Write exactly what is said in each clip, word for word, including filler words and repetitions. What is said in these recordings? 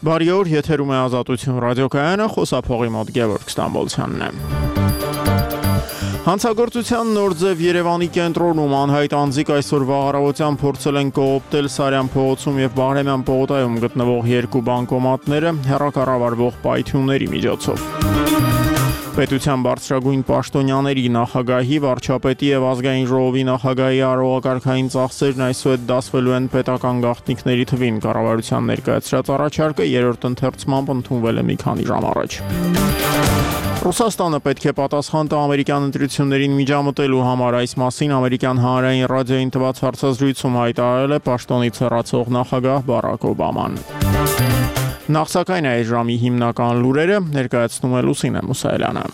Բարի օր, եթերում է Ազատություն ռադիոկայանը, խոսափողի մոտ Գևորգ Ստամբոլցյանն է։ Հանցագործության նոր ձև Երևանի կենտրոնում անհայտ անձիկ այսօր վաղարավոտյան փորձել են կողոպտել Սարյան փողոցում եւ Բաղրամյան պողոտայում գտնվող երկու բանկոմատները հեռակառավարվող պայթյունների միջոցով։ Պետության բարձրագույն պաշտոնյաների, նախագահի, վարչապետի եւ ազգային ժողովի նախագահի արարողակարգային ծախսերն այսօր դասվելու են պետական գաղտնիքների թվին։ Կառավարության ներկայացրած առաջարկը երրորդ ընթերցմամբ ընդունվել է մի քանի ժամ առաջ։ Ռուսաստանը պետք է պատասխան տա ամերիկյան ընտրություններին միջամտելու համար, այս մասին ամերիկյան հանրային ռադիոյին տված հարցազրույցում հայտարարել է պաշտոնից հեռացող նախագահ Բարաք Օբաման։ Նախ սակայն այս ժամի հիմնական լուրերը ներկայացնում է Լուսինե Մուսայելյանը։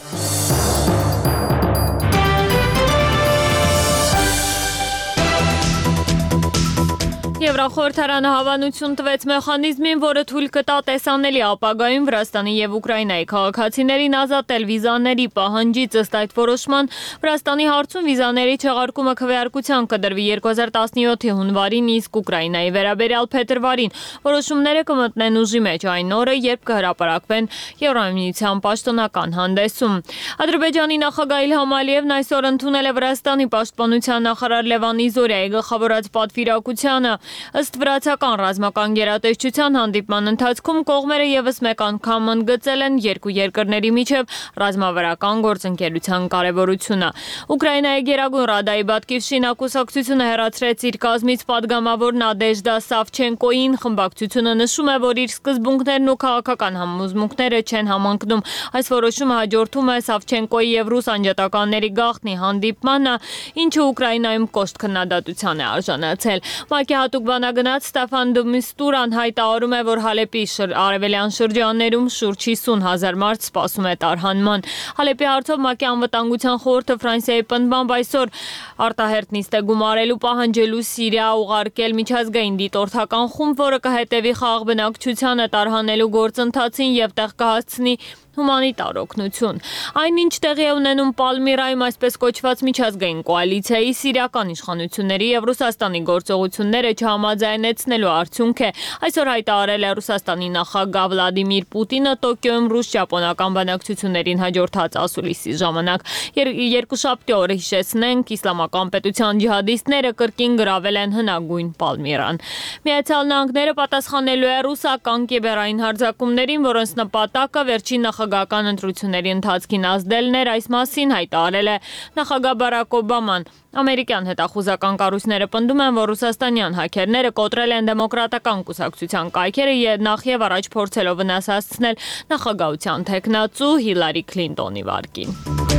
Եվրախորհրդարանը հավանություն տվեց մեխանիզմին, որը թույլ կտա տեսանելի ապագայում Վրաստանի եւ Ուկրաինայի քաղաքացիներին ազատել վիզաների պահանջից։ Ըստ այդ որոշման, Վրաստանի հարցում վիզաների չեղարկումը քվեարկության կդրվի երկու հազար տասնյոթի հունվարին, իսկ Ուկրաինայի վերաբերյալ փետրվարին։ Որոշումները կմտնեն ուժի մեջ այն օրը, երբ կհրապարակվեն Եվրամիության պաշտոնական հանդեսում։ Ադրբեջանի նախագահ Իլհամ Ալիևն այսօր ընդունել է Վրաստանի պաշտպանության նախարար Լևան Իզորիայի գլխավորած պատվիրակությանը։ Ըստ վրացական ռազմական գերատեսչության հանդիպման ընթացքում կողմերը ևս մեկ անգամ ընդգծել են երկու երկրների միջև ռազմավարական գործընկերության կարևորությունը։ Ուկրաինայի Գերագույն ռադայի Բատկիվշին ակուսակցությունը հեռացրեց իր կազմից падգամավոր Նադեժդա Սավչենկոին։ Խմբակցությունը նշում է, որ իր սկզբունքներն ու քաղաքական համոզմունքները չեն համընկնում։ Այս որոշումը հաջորդում է Սավչենկոյի եւ ռուս անջատականների գաղտնի հանդիպմանը, ինչը Ուկրաինայում կոշտ քննադատության է արժանացել։ ՄԱԿ-ի հատուկ բանագնաց Ստեֆան դը Միստուրան հայտարարում է, որ Հալեպի արևելյան շրջաններում շուրջ հիսուն հազար մարդ սպասում է տարհանման։ Հալեպի հարցով ՄԱԿ-ի անվտանգության խորհուրդը Ֆրանսիայի պնդմամբ այսօր արտահերթ նիստ է գումարելու պահանջելու Սիրիա ուղարկել միջազգային դիտորդական խումբ, որը կհետևի խաղաղ բնակչությանը տարհանելու գործընթացին եւ տեղ կհասցնի հումանիտար օգնություն։ Այնինչ տեղի է ունենում Պալմիրայում այսպես կոչված միջազգային կոալիցիայի սիրիական իշխանությունների եւ Ռուսաստանի գործողությունները չհամաձայնեցնելու արդյունք է։ Այսօր հայտարարել է Ռուսաստանի նախագահ Վլադիմիր Պուտինը Տոկիոյում ռուս-ճապոնական բանակցություններին հաջորդած ասուլիսի ժամանակ։ Երկուշաբթի օրը հիշեցնենք, իսլամական պետության ջիհադիստները կրկին գրավել են հնագույն Պալմիրան։ Միացյալ Նահանգները պատասխանելու է ռուսական կիբերային հարձակումներին, որոնց նպատակը վերջին նախագահական ընտրությունների ընթացքին ազդելն էր, այս մասին հայտարարել է նախագահ Բարաք Օբաման։ Ամերիկյան հետախուզական կառույցները պնդում են, որ ռուսաստանյան հաքերները կոտրել են դեմոկրատական կուսակցության կայքերը եւ նախ եւ առաջ փորձելով վնաս հասցնել նախագահության թեկնածու Հիլարի Քլինտոնի վարկին։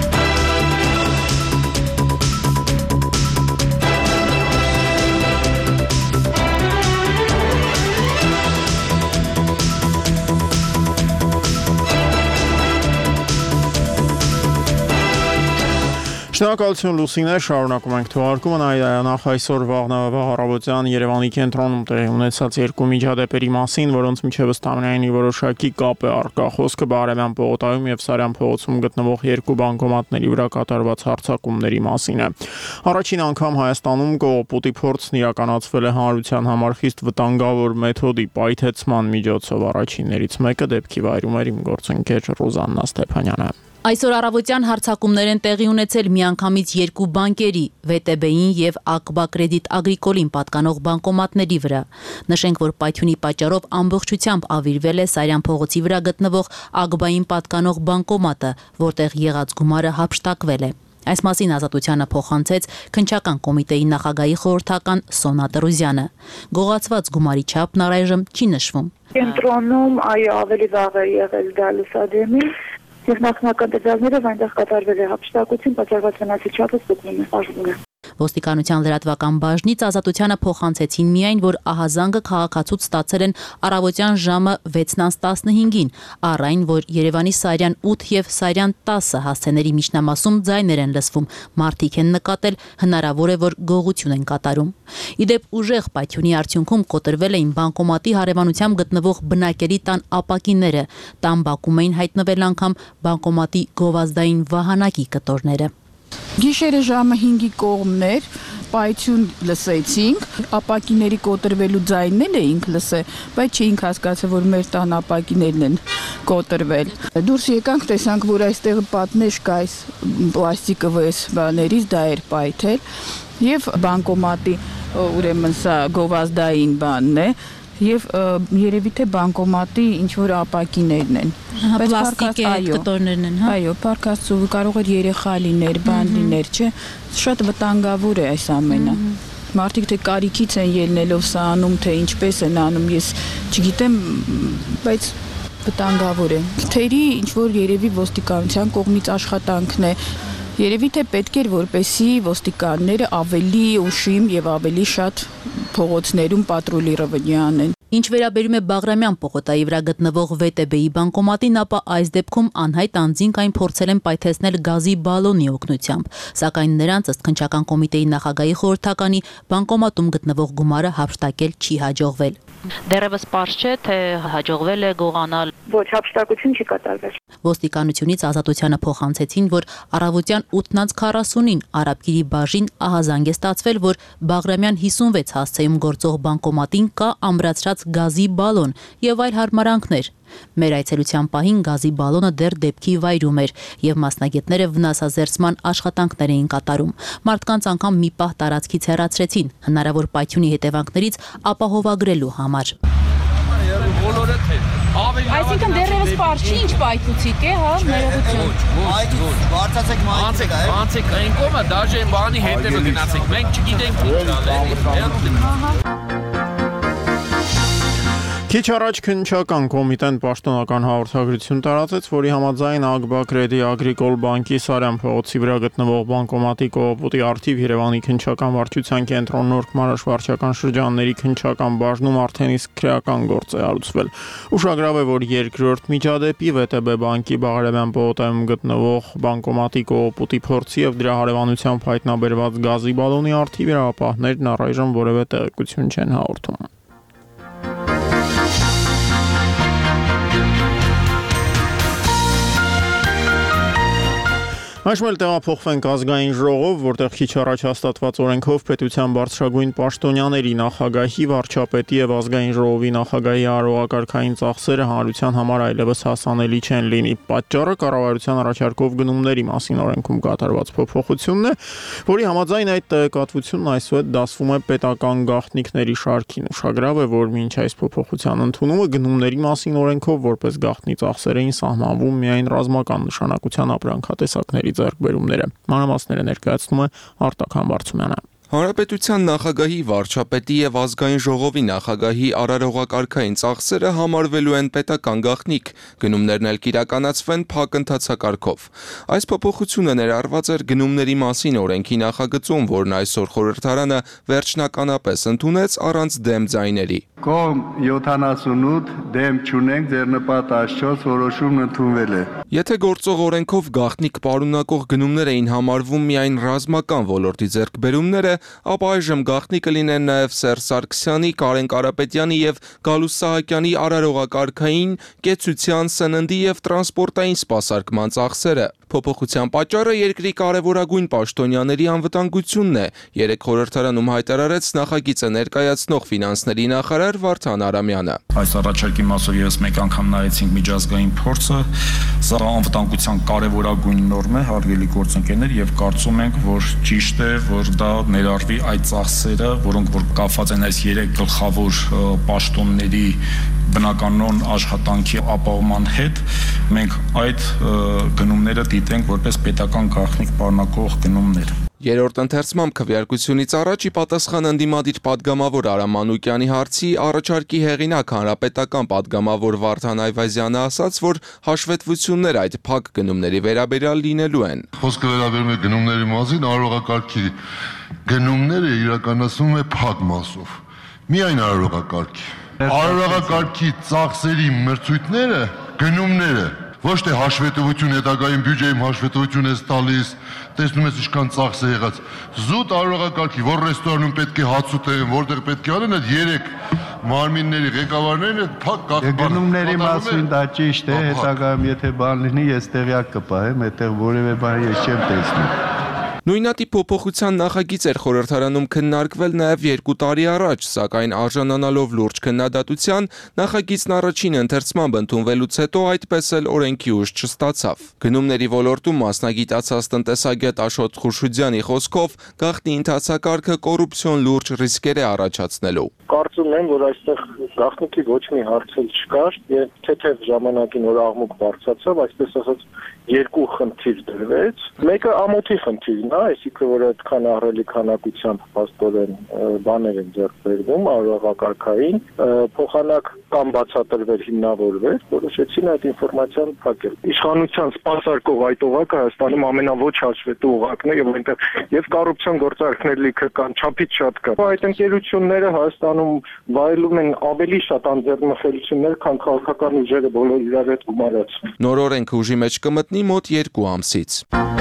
Շնորհակալություն Լուսինե, շարունակում ենք թողարկումը։ Նախ այսօր վաղարավոտյան Երևանի կենտրոնում տեղի ունեցած երկու միջադեպերի մասին, որոնց միջև ըստամենայնի որոշակի կապ է առկա։ Խոսքը Բաղրամյան պողոտայում եւ Սարյան փողոցում գտնվող երկու բանկոմատների վրա կատարված հարձակումների մասին է։ Առաջին անգամ Հայաստանում կողոպուտի փորձն իրականացվել է հանրության համար խիստ վտանգավոր մեթոդի պայթեցման միջոցով։ Առաջիններից մեկը դեպքի վայրում էր իմ գործընկեր Ռոզաննա Ստեփանյանը։ Այսօր առավոտյան հարձակումներ են տեղի ունեցել միանգամից երկու բանկերի՝ վե տե բեին եւ Ակբա Կրեդիտ Ագրիկոլին պատկանող բանկոմատների վրա։ Նշենք, որ պայթյունի պատճառով ամբողջությամբ ավիրվել է Սարյան փողոցի վրա գտնվող Ակբային պատկանող բանկոմատը, որտեղ եղած գումարը հափշտակվել է։ Այս մասին Ազատությանը փոխանցեց քննչական կոմիտեի նախագահի խորհրդական Սոնա Տրուզյանը։ Գողացված գումարի չափն առայժմ չի նշվում։ Կենտրոնում այո ավելի վաղ է եղել դա լուսադեմի եւ նախնական դեպքերով այնտեղ կատարվել է հափշտակություն, պատճառված վնասի չափը ստուգվում է, բաժնում է։ Ոստիկանության լրատվական բաժնից Ազատությանը փոխանցեցին միայն, որ ահազանգը քաղաքացուց ստացել են առավոտյան ժամը վեցն տասնհինգին, առ այն, որ Երևանի Սարյան ութ եւ Սարյան տասը հասցեների միջնամասում ձայներ են լսվում, մարդիկ են նկատել, հնարավոր է, որ գողություն են կատարում։ Իդեպ ուժեղ պայթյունի արդյունքում կոտրվել էին բանկոմատի հարևանությամբ գտնվող բնակելի տան ապակիները, տան բակում էին հայտնվել անգամ բանկոմատի գովազդային վահանակի կտորները։ Գիշերը ժամը հինգի կողմներ պայթյուն լսեցինք, ապակիների կոտրվելու ձայնն էինք լսել, բայց չէինք հասկացել, որ մեր տան ապակիներն են կոտրվել։ Դուրս եկանք, տեսանք, որ այստեղ պատնեշ կա այս պլաստիկովես բաներից, դա էր պայթել, եւ բանկոմատի ուրեմն սա գովազդային բանն է, եւ երևի թե բանկոմատի ինչ որ ապակիներն են։ Պլաստիկե կտորներն են, հա։ Այո, Փարքաստու կարող էր երեխա լիներ, բան լիներ, չէ։ Շատ վտանգավոր է այս ամենը։ Մարդիկ թե կարիքից են ելնելով սա անում, թե ինչպես են անում, ես չգիտեմ, բայց վտանգավոր է։ Թերի ինչ որ երևի ոստիկանության կողմից աշխատանքն է։ Երևի թե պետք էր որպեսի ոստիկանները ավելի ուշիմ եւ ավելի շատ փողոցներում պատրոլիրովնի անեն։ Ինչ վերաբերում է Բաղրամյան պողոտայի վրա գտնվող վե տե բեի բանկոմատին, ապա այս դեպքում անհայտ անձինք այն փորձել են պայթեցնել գազի բալոնի օգնությամբ, սակայն նրանց ըստ քննչական կոմիտեի նախագահի խորհրդականի բանկոմատում գտնվող գումարը հափշտակել չի հաջողվել։ Դեռևս պարզ չէ, թե հաջողվել է գողանալ։ Ոչ, հափշտակություն չի կատարվել։ Ոստիկանությունից Ազատությանը փոխանցեցին, որ առավոտյան ութ քառասունին Արաբգիրի բաժին ահազանգ է ստացվել, որ Բաղրամյան հիսունվեց հասցեում գործող բանկոմատին կա ամրացրած գազի բալոն եւ այլ հարմարանքներ։ Մեր այցելության պահին գազի բալոնը դեռ դեպքի վայրում էր եւ մասնագետները վնասազերծման աշխատանքներ էին կատարում։ Մարդկանց անգամ մի պահ տարածքից հեռացրեցին, հնարավոր պայթյունի հետևանքներից ապահովագրելու համար։ Այսինքն դեռևս պարզ չի ինչ պայթուցիկ է, հա, ներողություն։ Այդ բարձացեք մայթիկ է։ Անցեք այն կողմը, դաժե բանի հետևը գնացեք։ Մենք չգիտենք ինչ Քիչ առաջ քննչական կոմիտեն պաշտոնական հաղորդագրություն տարածեց, որի համաձայն Ագբա Կրեդի Ագրիկոլ բանկի Սարյան փողոցի վրա գտնվող բանկոմատի կողոպուտի առթիվ Երևանի քննչական վարչության կենտրոն Նորք Մարաշ վարչական շրջանների քննչական բաժնում արդեն իսկ քրեական գործ է հարուցվել։ Ուշագրավ է, որ երկրորդ միջադեպի վե տե բե բանկի Բաղրամյան պողոտայում գտնվող բանկոմատի կողոպուտի փորձի եւ դրա հարևանությամբ հայտնաբերված գազի բալոնի առթիվ իրավապահներն առայժմ որևէ տեղեկություն չեն հաղորդում։ Այժմ էլ տեղափոխվենք ազգային ժողով, որտեղ քիչ առաջ հաստատված օրենքով պետության բարձրագույն պաշտոնյաների, նախագահի, վարչապետի եւ ազգային ժողովի նախագահի արարողակարգային ծախսերը հանրության համար այլևս հասանելի չեն լինի։ Պատճառը կառավարության առաջարկով գնումների մասին օրենքում կատարված փոփոխությունն է, որի համաձայն այդ տեղեկատվությունն այսուհետ դասվում է պետական գաղտնիքների շարքին։ Ուշագրավ է, որ մինչ այս փոփոխության ընդունումը գնումների մասին օրենքով որպես գաղտնի ծախսեր էին սահմանվում միայն ռազմական նշանակության ապրանքատեսակների ձեռքբերումները։ Մանրամասները ներկայացնում է Արտակ Համբարձումյանը։ Հանրապետության նախագահի, վարչապետի եւ ազգային ժողովի նախագահի արարողակարգային ծախսերը համարվելու են պետական գաղտնիք, գնումներն էլ կիրականացվեն փակ ընթացակարգով։ Այս փոփոխությունը ներառված էր գնումների մասին օրենքի նախագծում, որն այսօր խորհրդարանը վերջնականապես ընդունեց առանց դեմ ձայների։ Կողմ յոթանասունութ, դեմ չունենք, ձեռնպատ աշչոց որոշումն ընդունվել է։ Եթե գործող օրենքով գաղտնիք պարունակող գնումներ էին համարվում միայն ռազմական ոլորտի ձեռքբերումները, ապա այժմ գաղտնի կլինեն նաև Սերժ Սարգսյանի, Կարեն Կարապետյանի եւ Գալուստ Սահակյանի արարողակարգային, կեցության, սննդի եւ տրանսպորտային սպասարկման ծախսերը։ Փոփոխության պատճառը երկրի կարևորագույն պաշտոնյաների անվտանգությունն է, երեք խորհրդարանում հայտարարեց նախագիծը ներկայացնող ֆինանսների նախարար Վարդան Արամյանը։ Այս առաջարկի մասով եւս մեկ անգամ նայեցինք միջազգային փորձը, սա անվտանգության կարևորագույն նորմ է, հարգելի գործընկերներ, եւ կարծում ենք, որ ճիշտ է, որ դա ներառվի այդ ծախսերը, որոնք որ կապված են այս երեք գլխավոր պաշտոնների բնականոն աշխատանքի ապահովման հետ, մենք այդ գնումները դիտենք որպես պետական գաղտնիք պարունակող գնումներ։ Երրորդ ընթերցմամբ քվեարկությունից առաջ ի պատասխան ընդդիմադիր պատգամավոր Արամ Մանուկյանի հարցի առաջարկի հեղինակ հանրապետական պատգամավոր Վարդան Այվազյանը ասաց, որ հաշվետվություններ այդ փակ գնումների վերաբերյալ լինելու են։ Խոսքը վերաբերում է գնումների մասին, արարողակարգի գնումները իրականացվում է փակ մասով։ Միայն արարողակարգի։ Արարողակարգի ծախսերի մրցույթները, գնումները, ոչ թե հաշվետվություն հետագայում բյուջեում հաշվետվություն ես տալիս, տեսնում ես ինչքան ծախս է եղած։ Զուտ արարողակարգի, որ ռեստորանում պետք է հաց ուտեն, որտեղ պետք է անեն, այդ երեք մարմինների ղեկավարներն այդ փակ գաղտնի։ Գնումների մասին դա ճիշտ է, հետագայում եթե բան լինի, ես տեղյակ կպահեմ, այդտեղ որևէ բան ես չեմ տեսնում։ Նույնատի փոփոխության նախագիծ էր խորհրդարանում քննարկվել նաև երկու տարի առաջ, սակայն արժանանալով լուրջ քննադատության, նախագիծն առաջին ընթերցմամբ ընդունվելուց հետո այդպես էլ օրենքի ուժ չստացավ։ Գնումների ոլորտում մասնագիտացած տնտեսագետ Աշոտ Խուրշուդյանի խոսքով գաղտնի ընթացակարգը կոռուպցիոն լուրջ ռիսկեր է առաջացնելու։ Կարծում եմ, որ այստեղ գաղտնիքի ոչ մի հարց չկար, եւ թեթև ժամանակին որ աղմուկ բարձրացավ, այսպես ասած երկու խնդիր դրվեց։ Մեկը ամոթի խնդիրն է, այսինքն որ այդքան ահռելի քանակությամբ փաստորեն բաներ են ձեռք բերվում արարողակարգային, փոխանակ կամ բացատրվել հիմնավորվել, որոշեցին այդ ինֆորմացիան փակել։ Իշխանության սպասարկող այդ օղակը Հայաստանում ամենաոչ հաշվետու օղակն է եւ այնտեղ եւ կոռուպցիոն գործարքներ լիքը կան, չափից շատ կան։ Այդ ընկերությունները Հայաստանում վայելում են ավելի շատ անձեռնմխելիություններ, քան քաղաքական ուժերը բոլոր իրար հետ գումարած։ Նոր օրենքը ուժի մեջ կմտնի մոտ երկու ամսից։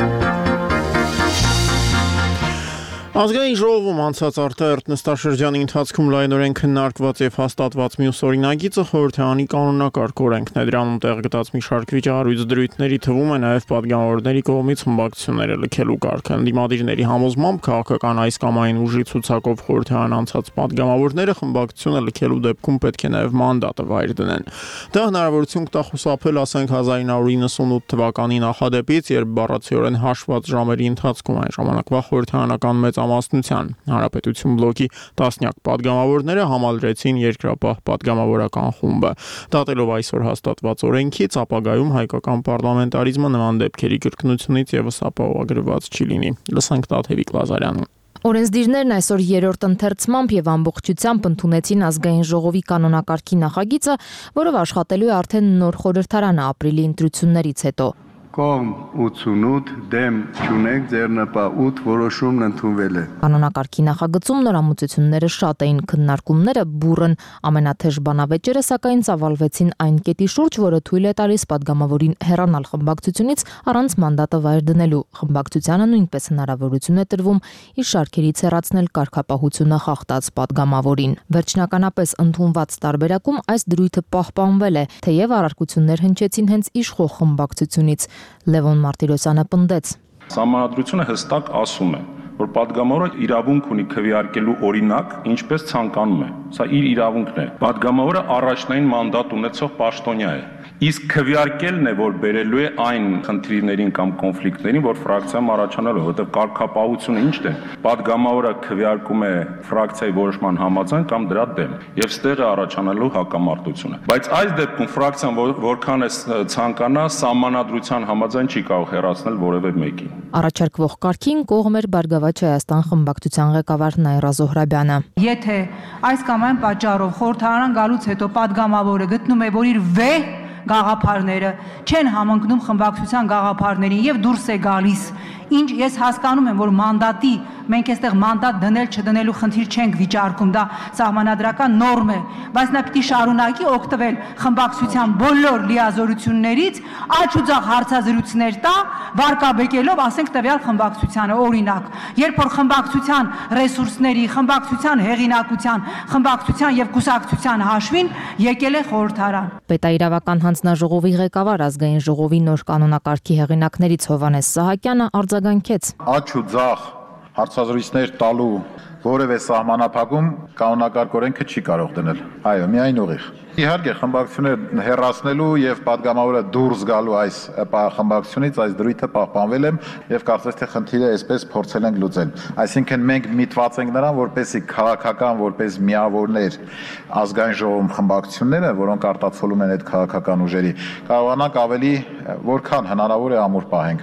Ազգային ժողովում անցած արտահերթ նստաշրջանի ընթացքում լայնորեն քննարկված եւ հաստատված մյուս օրինագիծը խորհրդարանի կանոնակարգ օրենքն է։ Դրանում տեղ գտած մի շարք վիճահարույց դրույթների թվում է նաեւ պատգամավորների կողմից խմբակցությունները լքելու կարգը։ Ընդդիմադիրների համոզմամբ քաղաքական այս կամ այն ուժի ցուցակով խորհրդարան անցած պատգամավորները խմբակցությունը լքելու դեպքում պետք է նաեւ մանդատը վայր դնեն։ Դա հնարավորություն կտա խուսափել, ասենք, հազար ինը հարյուր իննսունութ թվականի նախադեպից, երբ բառացիորեն հաշված ժամերի ընթացքում այն ժամանակվա խորհրդարանական մեծ ամասնության Հանրապետություն բլոկի տասնյակ պատգամավորները համալրեցին երկրապահ պատգամավորական խումբը։ Դատելով այսօր հաստատված օրենքից, ապագայում հայկական պարլամենտարիզմը նման դեպքերի կրկնությունից եւս ապահովագրված չի լինի։ Լսենք Տաթևիկ Լազարյանին։ Օրենսդիրներն այսօր երրորդ ընթերցմամբ եւ ամբողջությամբ ընդունեցին ազգային ժողովի կանոնակարգի նախագիծը, որով աշխատելու է արդեն նոր խորհրդարանը ապրիլի ընտրություններից հետո։ Կողմ ութսունութ, դեմ չունենք, ձեռնպահ ութ, որոշումն ընդունվել է։ Կանոնակարգի նախագծում նորամուծությունները շատ էին, քննարկումները բուռն, ամենաթեժ բանավեճերը սակայն ծավալվեցին այն կետի շուրջ, որը թույլ է տալիս պատգամավորին հեռանալ խմբակցությունից առանց մանդատը վայր դնելու։ Խմբակցությանը նույնպես հնարավորություն է տրվում իր շարքերից հեռացնել կարգապահությունը խախտած պատգամավորին։ Վերջնականապես ընդունված տարբերակում այս դրույթը պահպանվել է, թեև առարկություններ հնչեցին հենց իշխող խմբակցությունից։ Լևոն Մարտիրոսյանը պնդեց. Սահմանադրությունը հստակ ասում է, որ պատգամավորը իրավունք ունի քվեարկելու օրինակ, ինչպես ցանկանում է։ Սա իր իրավունքն է։ Պատգամավորը առաջնային մանդատ ունեցող պաշտոնյա է։ Իսկ քվեարկելն է, որ բերելու է այն խնդիրներին կամ կոնֆլիկտներին, որ ֆրակցիայում առաջանալու, որտեղ կարգապահությունը ինչն է, պատգամավորը քվեարկում է ֆրակցիայի որոշման համաձայն կամ դրա դեմ, եւ ստեղ է առաջանալու հակամարտությունը։ Բայց այս դեպքում ֆրակցիան որքան է ցանկանա, սահմանադրության համաձայն չի կարող հեռացնել որևէ մեկին։ Առաջարկվող կարգին կողմ էր Բարգավաճ Հայաստան խմբակցության ղեկավար Նաիրա Զոհրաբյանը։ Եթե այս կամ այն պատճառով խորհրդարան գալուց հետո պատգամավորը գտնում է, որ իր վեհ գաղափարները չեն համընկնում խմբակցության գաղափարներին եւ դուրս է գալիս, ինչ ես հասկանում եմ, որ մանդատի մենք այստեղ մանդատ դնել չդնելու խնդիր չենք վիճարկում, դա սահմանադրական նորմ է, բայց նա պիտի շարունակի օգտվել խմբակցության բոլոր լիազորություններից, աճ ու ձախ հարցազրույցներ տա, վարկաբեկելով, ասենք, տվյալ խմբակցությանը, օրինակ, երբ որ խմբակցության ռեսուրսների, խմբակցության հեղինակության, խմբակցության եւ կուսակցության հաշվին եկել է խորհրդարան։ Պետաիրավական հանձնաժողովի ղեկավար ազգային ժողովի նոր կանոնակարգի հեղինակներից Հովհաննես Սահակյանը արձագանքեց. Աճ ու ձախ հարցազրույցներ տալու որևէ սահմանափակում կանոնակարգ օրենքը չի կարող դնել։ Այո, միայն ուղիղ։ Իհարկե, խմբակցությունները հեռացնելու եւ պատգամավորը դուրս գալու այս խմբակցությունից այս դրույթը պահպանվել է եւ կարծես թե խնդիրը այսպես փորձել ենք լուծել։ Այսինքն մենք միտված ենք նրան, որպեսզի քաղաքական, որպես միավորներ ազգային ժողովում խմբակցությունները, որոնք արտացոլում են այդ քաղաքական ուժերի, կարողանանք ավելի որքան հնարավոր է ամուր պահենք։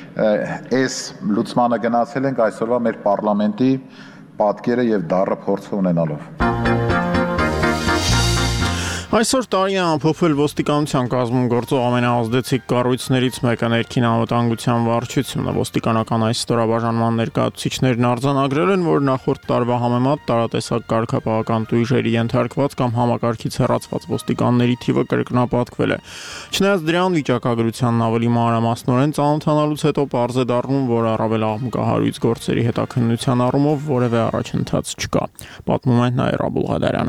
Այս լուծմանը գնացել ենք այսօրվա մեր պարլամենտի պատկերը եւ դառը փորձը ունենալով։ Այսօր տարի է ամփոփվել ոստիկանության կազմում գործող ամենաազդեցիկ կառույցներից մեկը ներքին անվտանգության վարչությունը։ Ոստիկանական այս ստորաբաժանման ներկայացուցիչներն արձանագրել են, որ նախորդ տարվա համեմատ տարատեսակ կարգապահական տույժերի ենթարկված կամ համակարգից հեռացված ոստիկանների թիվը կրկնապատկվել է։ Չնայած դրան վիճակագրությանն ավելի մանրամասնորեն ծանոթանալուց հետո պարզ է դառնում, որ առավել աղմկահարույց գործերի հետաքննության առումով որևէ առաջընթաց չկա։ Պատմում է Նաիրա Բուլղադարյանը։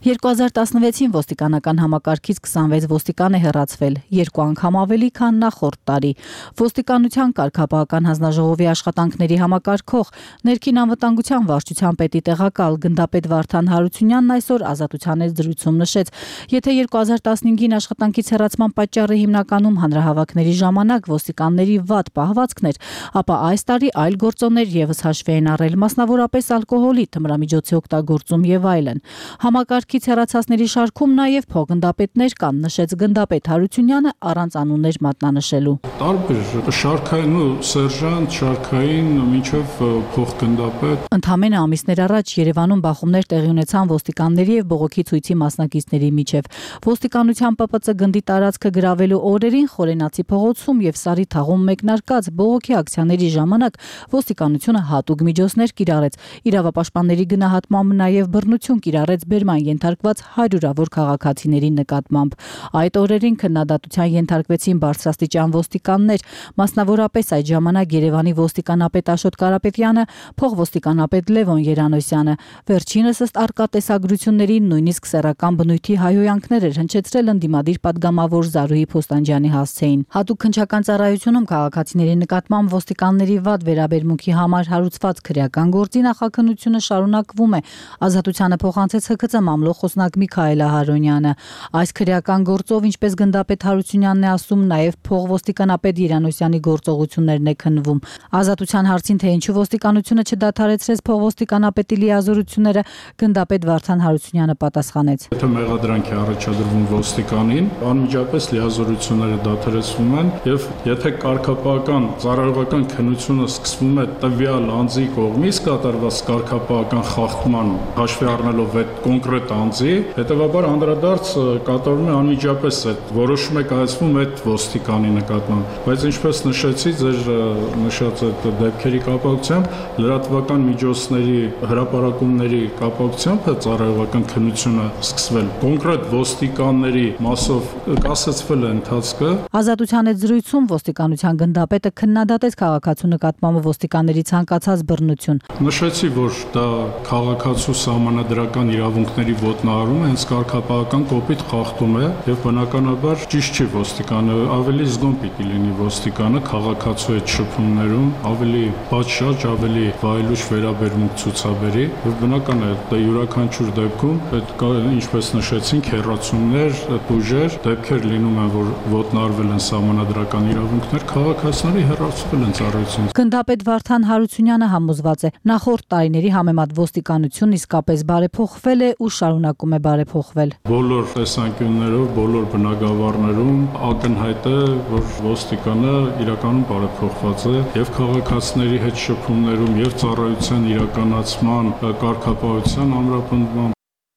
երկու հազար տասնվեցին ոստիկանական համակարգից քսանվեց ոստիկան է հեռացվել, երկու անգամ ավելի քան նախորդ տարի։ Ոստիկանության կարգապահական հանձնաժողովի աշխատանքների համակարգող ներքին անվտանգության վարչության պետի տեղակալ գնդապետ Վարդան Հարությունյանն այսօր Ազատության հետ զրույցում նշեց, եթե երկու հազար տասնհինգին աշխատանքից հեռացման պատճառը հիմնականում հանրահավաքների ժամանակ ոստիկանների վատ պահվածքն էր, ապա այս տարի այլ գործոններ եւս հաշվի են առել, մասնավորապես ալկոհոլի թմրամիջոցի օգտագործում եւ այլն։ Համակարգից հեռացածների շարքում նաև փոխգնդապետներ կան, նշեց գնդապետ Հարությունյանը առանց անուններ մատնանշելու։ Տարբեր շարքային ու սերժանտ, շարքային մինչև փոխգնդապետ։ Ընդամենը ամիսներ առաջ Երևանում բախումներ տեղի ունեցան ոստիկանների եւ բողոքի ցույցի մասնակիցների միջև։ Ոստիկանության Պ Պ Ց գնդի տարածքը գրավելու օրերին Խորենացի փողոցում եւ Սարի թաղում մեկնարկած բողոքի ակցիաների ժամանակ ոստիկանությունը հատուկ միջոցներ կիրառեց։ Իրավապաշտպանների գնահատմամբ նաև բռնություն կիրառեց բերման ենթարկված հարյուրավոր քաղաքացիների նկատմամբ։ Այդ օրերին քննադատության ենթարկվեցին բարձրաստիճան ոստիկաններ, մասնավորապես այդ ժամանակ Երևանի ոստիկանապետ Աշոտ Կարապետյանը, փոխոստիկանապետ Լևոն Երանոսյանը։ Վերջինս ըստ արկա տեսագրությունների նույնիսկ սեռական բնույթի հայհոյանքներ էր հնչեցրել ընդդիմադիր պատգամավոր Զարուհի Փոստանջյանի հասցեին։ Հատուկ քննչական ծառայությունում քաղաքացիների նկատմամբ ոստիկանների վատ վերաբերմունքի համար հարուցված քրեական գործի նախաքննությունը շարունակվում է։ Ազատությանը փոխանցեց Հ K Ծ մամլո խոսնակ Միքայել Ահարոնյանը։ Այս քրեական գործով, ինչպես գնդապետ Հարությունյանն է ասում, նաև փոխոստիկանապետ Երանոսյանի գործողություններն է քննվում։ Ազատության հարցին, թե ինչու ոստիկանությունը չդադարեցրեց փոխոստիկանապետի լիազորությունները, գնդապետ Վարդան Հարությունյանը պատասխանեց. Եթե մեղադրանք է առաջադրվում ոստիկանին, անմիջապես լիազորությունները դադարեցվում են, եւ եթե կարգապահական ծառայողական քննությունը սկսվում է տվյալ անձի կողմից կատարված կարգապահական խախտման հաշվի առնելով այդ կոնկրետ անձի, հետեւաբար անդրադարձ կատարվում է անմիջապես այդ որոշում է կայացվում այդ ոստիկանի նկատմամբ, բայց ինչպես նշեցի, ձեր նշած այդ դեպքերի կապակցությամբ լրատվական միջոցների հրապարակումների կապակցությամբ ծառայողական քննությունը սկսվել կոնկրետ ոստիկանների մասով կասեցվել է ընթացքը։ Ազատության հետ զրույցում ոստիկանության գնդապետը քննադատեց քաղաքացու նկատմամբ ոստիկանների ցանկացած բռնություն։ Նշեցի, որ դա քաղաքացու սահմանադրական իրավունքների ոտնահարում է, հենց կարգապահական կոպիտ խախտում է եւ բնականաբար ճիշտ չի ոստիկանը, ավելի զգոն պիտի լինի ոստիկանը քաղաքացու այդ շփումներում, ավելի պատշաճ, ավելի վայելուչ վերաբերմունք ցուցաբերի եւ բնական է դա յուրաքանչյուր դեպքում պետք է, ինչպես նշեցինք, հեռացումներ, ուժեր, դեպքեր լինում են, որ ոտնահարվել են սահմանադրական իրավունքներ, քաղաքացիների հեռացվել են ծառայությունից։ Գնդապետ Վարդան Հարությունյանը համոզված է, նախորդ տարիների համեմատ ոստիկանությունն իսկապես բարեփոխվել է ու շարունակում է բարեփոխվել։ Բոլոր տեսանկյուններով, բոլոր բնագավառներում ակնհայտ է, որ ոստիկանը իրականում բարեփոխված է եւ քաղաքացիների հետ շփումներում եւ ծառայության իրականացման կարգապահության ամրապնդման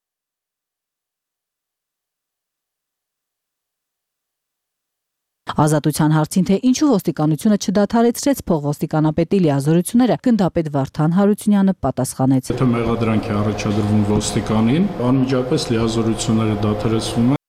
Ազատության հարցին, թե ինչու ոստիկանությունը չդադարեցրեց փոխոստիկանապետի լիազորությունները, գնդապետ Վարդան Հարությունյանը պատասխանեց. Եթե մեղադրանք է առաջադրվում ոստիկանին, անմիջապես լիազորությունները դադարեցվում են։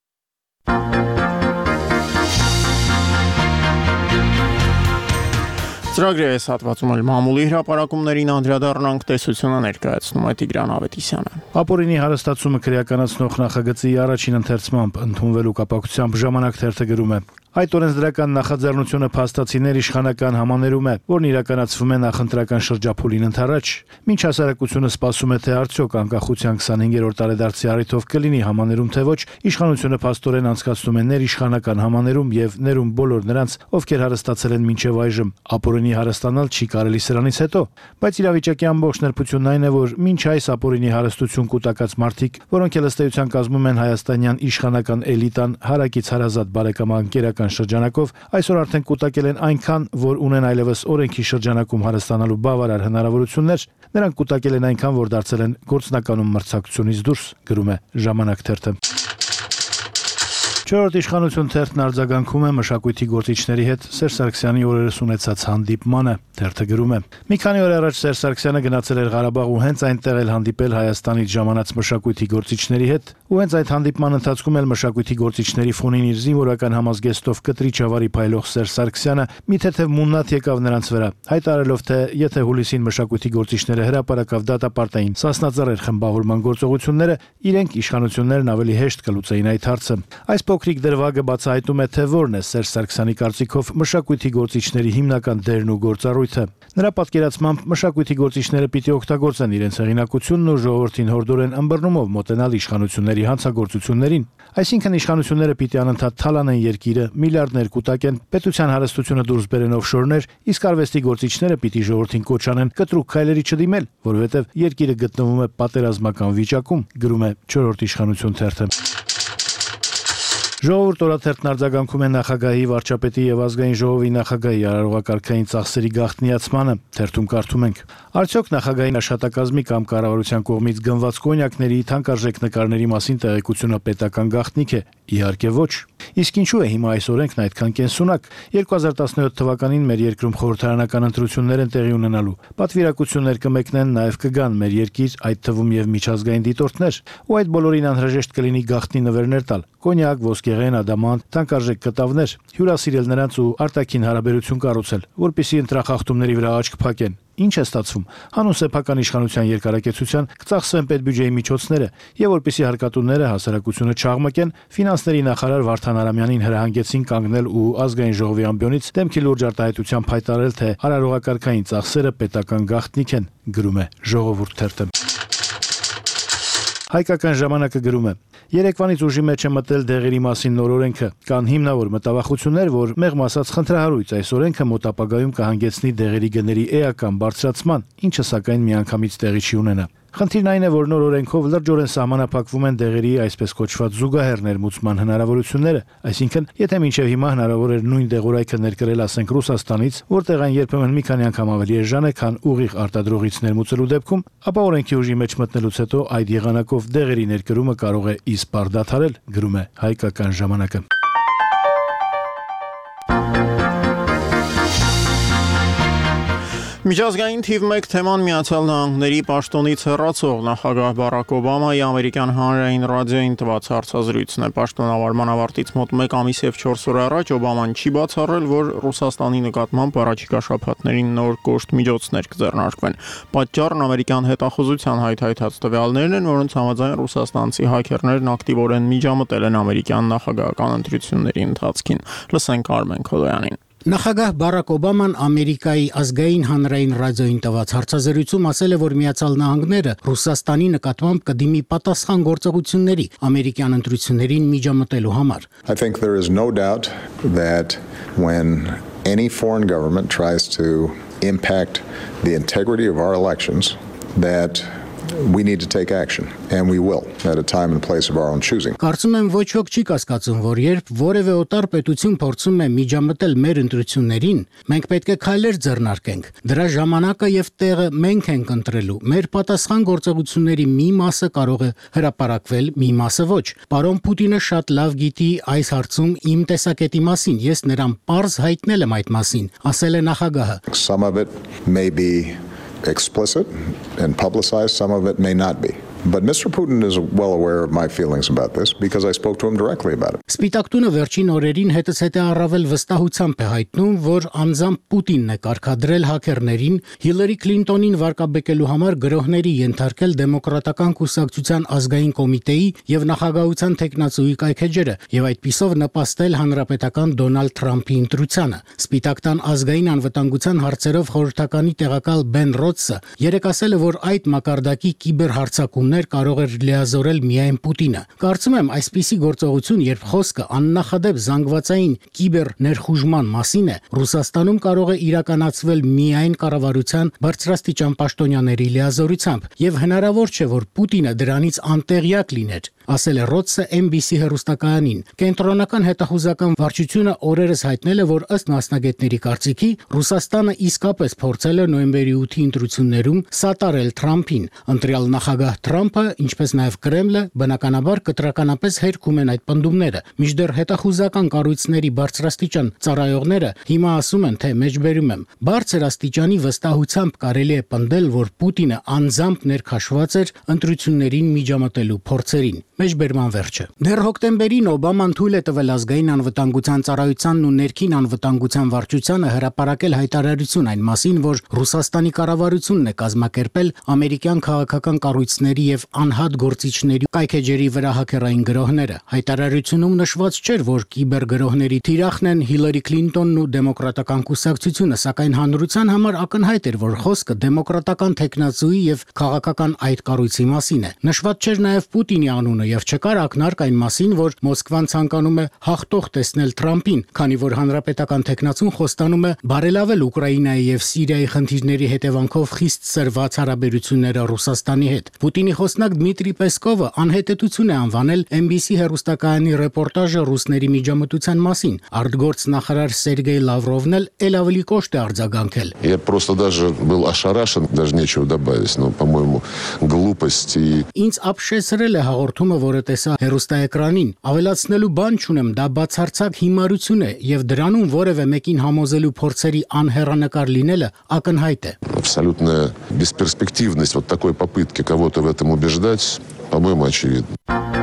Ծրագրի այս հատվածում էլ մամուլի հրապարակումներին անդրադառնանք, տեսությունը ներկայացնում է Տիգրան Ավետիսյանը։ Ապօրինի հարստացումը քրեականացնող նախագծի առաջին ընթերցմամբ ընդունվելու կապակցությամբ Ժամանակ թերթը գրում է. Այդ օրենսդրական նախաձեռնությունը փաստացիներ իշխանական համաներում է, որն իրականացվում է նախընտրական շրջափուլին ընդառաջ։ Մինչ հասարակությունը սպասում է, թե արդյոք անկախության քսանհինգերորդ տարեդարձի առիթով կլինի համաներում թե ոչ, իշխանությունը փաստորեն անցկացնում է ներիշխանական համաներում եւ ներում բոլոր նրանց, ովքեր հարստացել են մինչեւ այժմ։ Ապօրինի հարստանալ չի կարելի սրանից հետո, բայց իրավիճակի ամբողջ նրբությունն այն է, որ մինչ այս ապօրինի հարստություն կուտակած մարդիկ, որոնք ել ըստեյության կազմում են հայաստանյան իշխանական էլիտան, հարակից հարազատ բարեկամանկերական շրջանակով, այսօր արդեն կուտակել են այնքան, որ ունեն այլևս օրենքի շրջանակում հարստանալու բավարար հնարավորություններ, նրանք կուտակել են այնքան, որ դարձել են գործնականում մրցակցությունից դուրս, գրում է Ժամանակ թերթը։ Չորրորդ իշխանություն թերթն արձագանքում է մշակույթի գործիչների հետ Սերժ Սարգսյանի օրերս ունեցած հանդիպմանը։ Թերթը գրում է. Մի քանի օր առաջ Սերժ Սարգսյանը գնացել էր Ղարաբաղ ու հենց այնտեղ էլ հանդիպել Հայաստանից ժամանած մշակույթի գործիչների հետ, ու հենց այդ հանդիպման ընթացքում էլ մշակույթի գործիչների ֆոնին իր զինվորական համազգեստով կտրի ճավարի փայլող Սերժ Սարգսյանը մի թեթև մուննաթ եկավ նրանց վրա, հայտարարելով, թե եթե հուլիսին մշակույթի գործիչները հրապարակավ դատապարտային սասնածռեր խմբավորման գործողությունները, իրենք իշխանություններն ավելի հեշտ կլուծեին այդ հարցը։ Այս փոքրիկ դրվագը բացահայտում է, թե որն է Սերժ Սարգսյանի կարծիքով մշակույթի գործիչների հիմնական դերն ու գործառույթը։ Նրա պատկերացմամբ մշակույթի գործիչները պիտի օգտագործեն իրենց հեղինակությունն ու ժողովրդին հորդորեն ըմբռնումով մոտենալ իշխանությունների հանցագործություններին։ Այսինքն իշխանությունները պիտի անընդհատ թալանեն երկիրը, միլիարդներ կուտակեն, պետության հարստությունը դուրս բերեն օֆշորներ, իսկ արվեստի գործիչները պիտի ժողովրդին կոչանեն կտրուկ քայլերի չդիմել, որովհետև երկիրը գտնվում է պատերազմական վիճակում, գրում է չորրորդ իշխանություն թերթը։ Ժողովուրդ օրաթերթն արձագանքում է նախագահի, վարչապետի եւ ազգային ժողովի նախագահի արարողակարգային ծախսերի գաղտնիացմանը, թերթում կարդում ենք. Արդյոք նախագահի աշխատակազմի կամ կառավարության կողմից գնված կոնյակների, թանկարժեք նկարների մասին տեղեկությունը պետական գաղտնիք է։ Իհարկե ոչ։ Իսկ ինչու է հիմա այս օրենքն այդքան կենսունակ։ երկու հազար տասնյոթ թվականին մեր երկրում խորհրդարանական ընտրություններ են տեղի ունենալու։ Պատվիրակություններ կմեկնեն, նաեւ կգան մեր երկիր, այդ թվում եւ միջազգային դիտորդներ, ու այդ բոլորին անհրաժեշտ կլինի գաղտնի նվերներ տալ։ Կոնյակ, ոսկեղեն, ադամանտ, թանկարժեք կտավներ, հյուրասիրել նրանց ու արտաքին հարաբերություն կառուցել, որպեսզի ընտրախախտումների վրա աչք փակեն։ Ինչ է ստացվում։ Հանուն սեփական իշխանության երկարակեցության կծախսվեն պետբյուջեի միջոցները, եւ որպեսզի հարկատուները հասարակությունը չաղմկեն, ֆինանսների նախարար Վարդան Արամյանին հրահանգեցին կանգնել ու ազգային ժողովի ամբիոնից դեմքի լուրջ արտահայտությամբ հայտարարել, թե արարողակարգային ծախսերը պետական գաղտնիք են, գրում է Ժողովուրդ թերթը։ Հայկական ժամանակը գրում է. Երեկվանից ուժի մեջ է մտել դեղերի մասին նոր օրենքը։ Կան հիմնավոր մտավախություններ, որ մեղմ ասած խնդրահարույց այս օրենքը մոտ ապագայում կհանգեցնի դեղերի գների էական բարձրացման, ինչը սակայն միանգամից տեղի չի ունենա։ Խնդիրն այն է, որ նոր օրենքով լրջորեն սահմանափակվում են դեղերի այսպես կոչված զուգահեռ ներմուծման հնարավորությունները, այսինքն, եթե մինչև հիմա հնարավոր էր նույն դեղորայքը ներկրել, ասենք, Ռուսաստանից, որտեղ այն երբեմն մի քանի անգամ ավելի էժան է, քան ուղիղ արտադրողից ներմուծելու դեպքում, ապա օրենքի ուժի մեջ մտնելուց հետո այդ եղանակով դեղերի ներկրումը կարող է իսպառ դադարել, գրում է Հայկական ժամանակը։ Միջազգային թիվ մեկ թեման Միացյալ Նահանգների պաշտոնից հեռացող նախագահ Բարաք Օբամայի ամերիկյան հանրային ռադիոյին տված հարցազրույցն է։ Պաշտոնավարման ավարտից մոտ մեկ ամիս եւ չորս օր առաջ Օբաման չի բացառել, որ Ռուսաստանի նկատմամբ առաջիկա շաբաթներին նոր կոշտ միջոցներ կձեռնարկվեն։ Պատճառն ամերիկյան հետախուզության հայթայթած տվյալներն են, որոնց համաձայն ռուսաստանցի հաքերներն ակտիվորեն միջամտել են ամերիկյան նախագահական ընտրությունների ընթացքին։ Լսենք Արմեն Քոլոյանին։ Նախագահ Բարաք Օբաման Ամերիկայի ազգային հանրային ռադիոյին տված հարցազրույցում ասել է, որ Միացյալ Նահանգները Ռուսաստանի նկատմամբ կդիմի պատասխան գործողությունների ամերիկյան ընտրություններին միջամտելու համար։ I think there is no doubt that when any foreign government tries to impact the integrity of our elections, that we need to take action, and we will, at a time and place of our own choosing. Կարծում եմ ոչ ոք չի կասկածում, որ երբ որևէ օտար պետություն փորձում է միջամտել մեր ընտրություններին, մենք պետք է քայլեր ձեռնարկենք։ Դրա ժամանակը եւ տեղը մենք ենք ընտրելու։ Մեր պատասխան գործողությունների մի մասը կարող է հրապարակվել, մի մասը ոչ։ Պարոն Պուտինը շատ լավ գիտի այս հարցում իմ տեսակետի մասին, ես նրան պարզ հայտնել եմ այդ մասին, ասել է նախագահը։ Some of it may be explicit and publicized, some of it may not be. But Mister Putin is well aware of my feelings about this because I spoke to him directly about it. Սպիտակ տունը վերջին օրերին հետս հետ է առավել վստահությամբ է հայտնում, որ անձամբ Պուտինն է կարգադրել հաքերներին Հիլարի Քլինտոնին վարկաբեկելու համար գրոհների ենթարկել դեմոկրատական կուսակցության ազգային կոմիտեի եւ նախագահության տեխնացուի կայքեջերը եւ այդպիսով նպաստել հանրապետական Դոնալդ Թրամփի ընտրությանը։ Սպիտակ տան ազգային անվտանգության հարցերով խորհրդականի տեղակալ Բեն Ռոդսը երեկ ասել է, որ այդ մակարդակի կիբերհարձակում կարող էր լիազորել միայն Պուտինը։ Կարծում եմ, այսպիսի գործողություն, երբ խոսքը աննախադեպ զանգվածային կիբեր ներխուժման մասին է, Ռուսաստանում կարող է իրականացվել միայն կառավարության բարձրաստիճան պաշտոնյաների լիազորությամբ, եւ հնարավոր չէ, որ Պուտինը դրանից անտեղյակ լիներ։ ասել է Ռոդսը Էն Բի Սի հեռուստակայանին։ Կենտրոնական հետախուզական վարչությունը օրերս հայտնել է, որ ըստ մասնագետների կարծիքի Ռուսաստանը իսկապես փորձել է նոյեմբերի ութի ընտրություններում սատարել Թրամփին։ Ընտրյալ նախագահ Թրամփը, ինչպես նաև Կրեմլը, բնականաբար կտրականապես հերքում են այդ պնդումները։ Մինչդեռ հետախուզական կառույցների բարձրաստիճան ծառայողները հիմա ասում են, թե մեջբերում եմ, բարձր աստիճանի վստահությամբ կարելի է պնդել, որ Պուտինը անձամբ ներքաշված էր ընտրություններին միջամտելու փորձերին։ Մեջբերման վերջը։ Դեռ հոկտեմբերին Օբաման թույլ է տվել ազգային անվտանգության ծառայությանն ու ներքին անվտանգության վարչությանը հրապարակել հայտարարություն այն մասին, որ Ռուսաստանի կառավարությունն է կազմակերպել ամերիկյան քաղաքական կառույցների եւ անհատ գործիչների կայքեջերի վրա հաքերային գրոհները։ Հայտարարությունում նշված չէր, որ կիբերգրոհների թիրախն են Հիլարի Քլինտոնն ու դեմոկրատական կուսակցությունը, սակայն հանրության համար ակնհայտ էր, որ խոսքը դեմոկրատական տեխնացուի եւ քաղաքական այդ կառույցի մասին է։ Նշված չէր նաեւ Պուտինի անունը եւ չկար ակնարկ այն մասին, որ Մոսկվան ցանկանում է հաղթող տեսնել Թրամփին, քանի որ հանրապետական տեխնացուն խոստանում է բարելավել Ուկրաինայի եւ Սիրիայի խնդիրների հետևանքով խիստ սրված հարաբերությունները Ռուսաստանի հետ։ Պուտինի խոսնակ Դմիտրի Պեսկովը անհետեցություն է անվանել Էն Բի Սի հեռուստակայանի ռեպորտաժը ռուսների միջամտության մասին։ Արտգործնախարար Սերգեյ Լավրովն էլ ավելի կոշտ է արձագանքել։ Я просто даже был ошарашен, даже нечего добавить, но, по-моему, глупость и Ինձ ապշեցրել է հաղորդումը, որը տեսա հեռուստաէկրանին։ Ավելացնելու бан չունեմ, դա բացարձակ հիմարություն է եւ դրանում որևէ մեկին համոզելու փորձերի անհեռանկար լինելը ակնհայտ է։ абсолютная бесперспективность вот такой попытки кого-то в этом убеждать, по-моему, очевидна.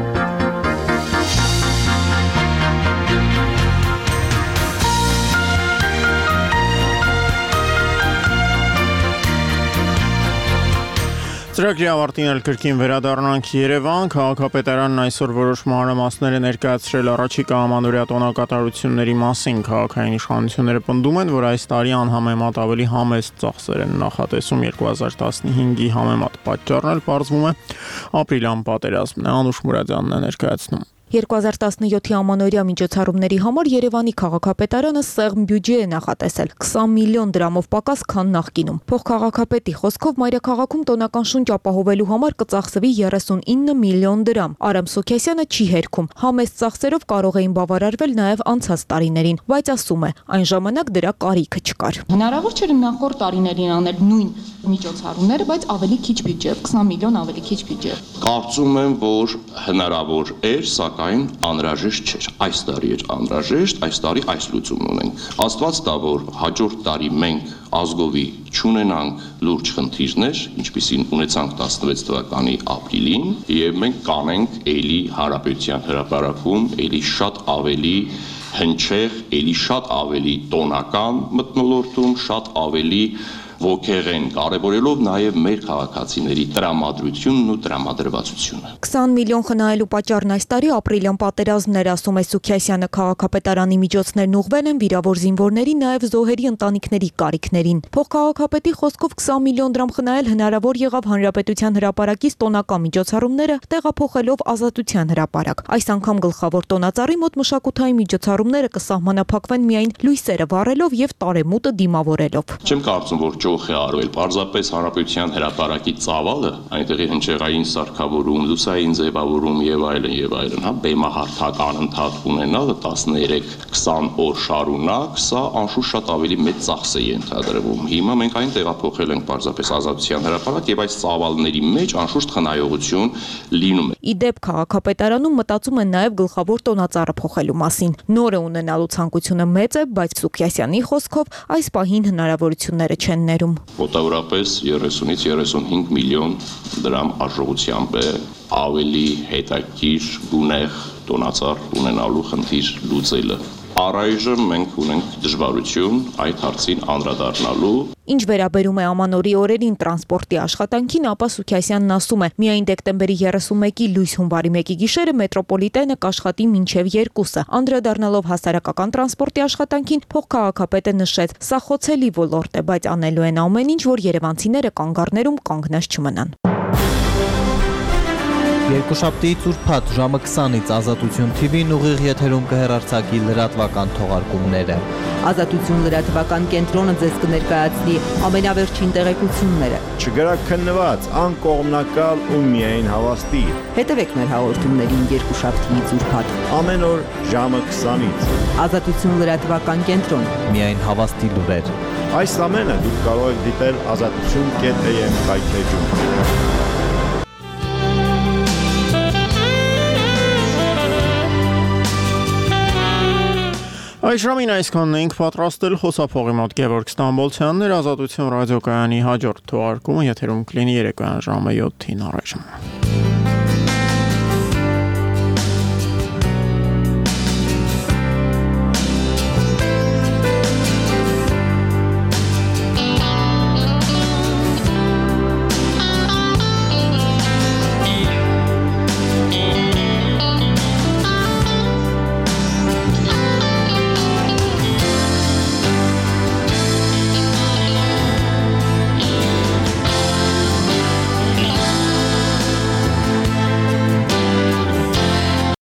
Ծրագրի ավարտին էլ կրկին վերադառնանք Երևան, քաղաքապետարանն այսօր որոշ մանրամասներ է ներկայացրել առաջիկա ամանորյա տոնակատարությունների մասին։ Քաղաքային իշխանությունները պնդում են, որ այս տարի անհամեմատ ավելի համեստ ծախսեր են նախատեսում, երկու հազար տասնհինգի համեմատ։ Պատճառն էլ պարզվում է ապրիլյան պատերազմն է։ Անուշ Մուրադյանն է ներկայացնում։ երկու հազար տասնյոթի ամանորյա միջոցառումների համար Երևանի քաղաքապետարանը սեղմ բյուջե է նախատեսել քսան միլիոն դրամով պակաս, քան նախկինում։ Փոխքաղաքապետի խոսքով մայրաքաղաքում տոնական շունչ ապահովելու համար կծախսվի երեսունինը միլիոն դրամ։ Արամ Սուքեսյանը չի հերքում։ Համեստ ծախսերով կարող էին բավարարվել նաև անցած տարիներին, բայց ասում է, այն ժամանակ դրա կարիքը չկար։ Հնարավոր չէր նախորդ տարիներին անել նույն միջոցառումները, բայց ավելի քիչ բյուջեով, քսան միլիոն ավելի քիչ բյուջեով։ Կարծում եմ, որ հնարավոր էր, սակայն անհրաժեշտ չէր։ Այս տարի էր անհրաժեշտ, այս տարի այս լուծումն ունենք։ Աստված տա, որ հաջորդ տարի մենք ազգովի չունենանք լուրջ խնդիրներ, ինչպիսին ունեցանք տասնվեց թվականի ապրիլին, եւ մենք կանենք էլի Հանրապետության հրապարակում էլի շատ ավելի հնչեղ, էլի շատ ավելի տոնական մթնոլորտում, շատ ավելի ոգեղեն, կարևորելով նաև մեր քաղաքացիների տրամադրությունն ու տրամադրվածությունը։ քսան միլիոն խնայելու պատճառն այս տարի ապրիլյան պատերազմն էր, ասում է Սուքեսյանը։ Քաղաքապետարանի միջոցներն ուղղվել են վիրավոր զինվորների, նաև զոհերի ընտանիքների կարիքներին։ Փոխքաղաքապետի խոսքով քսան միլիոն դրամ խնայել հնարավոր եղավ Հանրապետության հրապարակից տոնական միջոցառումները տեղափոխելով Ազատության հրապարակ։ Այս անգամ գլխավոր տոնածառի մոտ մշակութային միջոցառումները կսահմանափակվեն միայն լույսերը վառելով եւ տարեմուտը դիմավորելով։ Չեմ կարծում, որ ճոխ է արվել։ Պարզապես Հանրապետության հրապարակի ծավալը, այնտեղի հնչեղային սարքավորում, լուսային ձևավորում եւ այլն եւ այլն, հա, բեմահարթական ընթաց ունենալը տասներեք քսան օր շարունակ, սա անշուշտ շատ ավելի մեծ ծախս է ենթադրվում։ Հիմա մենք այն տեղափոխել ենք պարզապես Ազատության հրապարակ եւ այս ծավալների մեջ անշուշտ խնայողություն լինում է։ Իդեպ քաղաքապետարանում մտածում են նաև գլխավոր տոնածառը փոխելու մասին։ Նորը ունենալու ցանկությունը մեծ է, բայց Սուքեսյանի խոսքով այս պահին հնարավորությունները չեն ներում։ Մոտավորապես երեսունից երեսունհինգ միլիոն դրամ արժողությամբ է ավելի հետաքրքիր գունեղ տոնածառ ունենալու խնդիր լուծելը։ Առայժմ մենք ունենք դժվարություն այդ հարցին անդրադառնալու։ Ինչ վերաբերում է ամանորի օրերին տրանսպորտի աշխատանքին, ապա Սուքեսյանն ասում է, միայն դեկտեմբերի երեսունմեկի լույս հունվարի մեկի գիշերը մետրոպոլիտենը կաշխատի մինչև երկուսը։ Անդրադառնալով հասարակական տրանսպորտի աշխատանքին, փոխքաղաքապետը նշեց, սա խոցելի ոլորտ է, բայց անելու են ամեն ինչ, որ երևանցիները կանգառներում կանգնած չմնան։ Երկուշաբթիից ուրբաթ ժամը քսանից Ազատություն Թի Վին ուղիղ եթերում կհեռարձակի լրատվական թողարկումները։ Ազատություն լրատվական կենտրոնը ձեզ կներկայացնի ամենավերջին տեղեկությունները։ Չգրաքննված, անկողմնակալ ու միայն հավաստի։ Հետևեք մեր հաղորդումներին երկուշաբթիից ուրբաթ ամեն օր ժամը քսանից։ Ազատություն լրատվական կենտրոն։ Միայն հավաստի լուրեր։ Այս ամենը դուք կարող եք դիտել ազատություն կետ էյ էմ կայքեջում։ Այս ժամին այսքանն ենք պատրաստել խոսափողի մոտ Գևորգ Ստամբոլցյանն էր Ազատություն ռադիոկայանի հաջորդ թողարկումը եթերում կլինի երեկոյան ժամը յոթին առայժմ։